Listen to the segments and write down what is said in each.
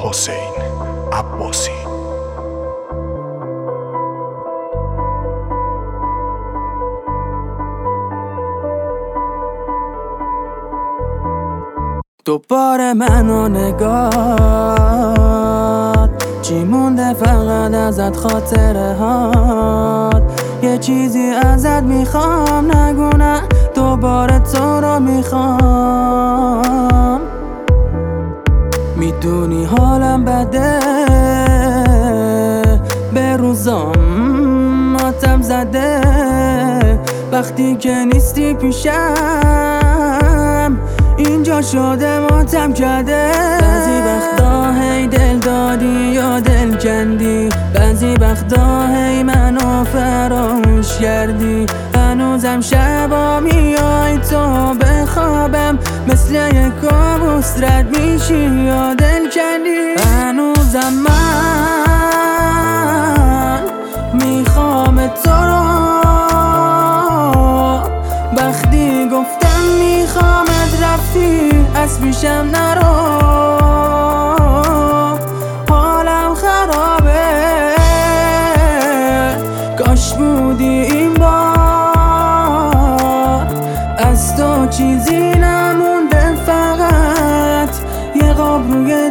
حسین عباسی. دوباره منو نگاه، چی مونده فقط ازت خاطره هات. یه چیزی ازت میخوام، نگو نه، دوباره تو رو میخوام. میدونی حالم بده، به روزام ماتم زده، وقتی که نیستی پیشم اینجا شده ماتم کرده. بعضی وقتا هی دل دادی یا دل کندی، بعضی وقتا هی منو فراموش کردی. هنوزم شبا میای تو بخوابم، مثل یک کابوس رد میشی یا دل کندی. هنوزم من میخوام تو رو، وقتی گفتم میخوامت رفتی از پیشم نرو. حالم خرابه، کاش بودی این بار. از تو چیزی نمونده، فقط یه قاب روی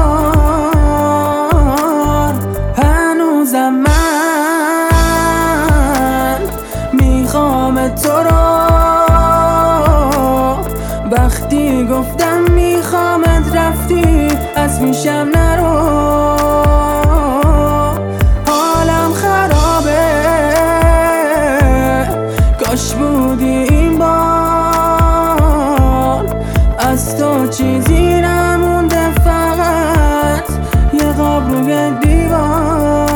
دیوار. هنوزم من میخوام تو رو، وقتی گفتم میخوامت رفتی از پیشم نرو. حالم خرابه، کاش بودی این بار. از تو چیزی نمونده، فقط یه قاب روی دیوار.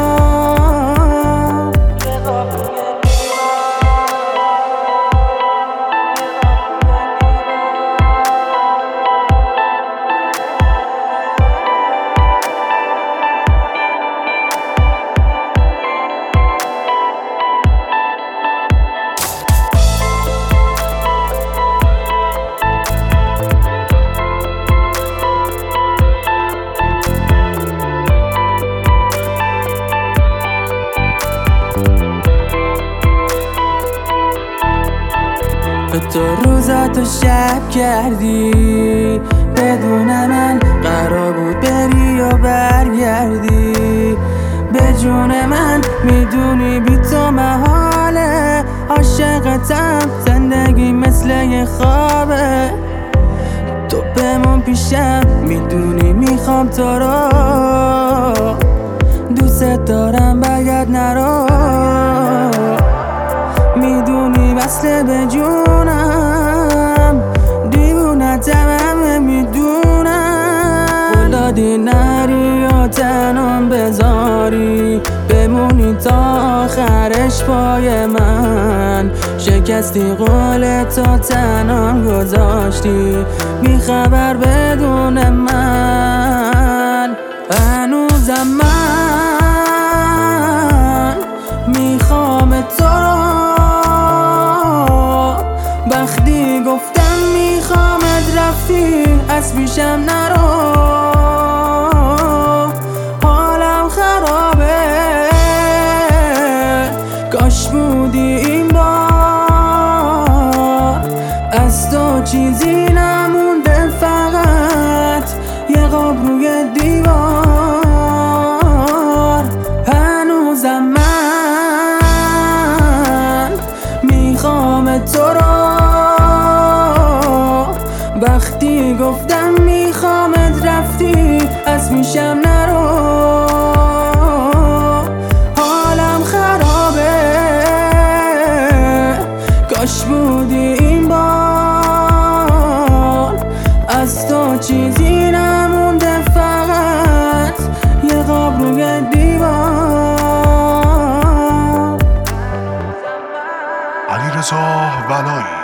تو روزاتو شب کردی، بدون من قرار بود بری و برگردی. به جون من میدونی بی تو محاله، عاشقتم، زندگی مثل یه خوابه. تو بمون پیشم، میدونی میخوام تو رو، دوست دارم باید نرو. میدونی وصله به جونم، دیوونتم همه میدونم. دادی نری و تنم بذاری، بمونی تا آخرش پای من. شکستی قول تو تنم گذاشتی، بیخبر بدون من. هنوزم من میخوام تو رو، وقتی گفتم میخوامت رفتی از پیشم نرو. حالم خرابه، کاش بودی این بار. از تو چیزی نمونده، فقط یه قاب روی دیوار. هنوزم من میخوام تو رو، وقتی گفتم میخوامت رفتی از پیشم نرو. حالم خرابه، کاش بودی این بار. از تو چیزی نمونده، فقط یه قاب روی دیوار. علیرضا ولایی.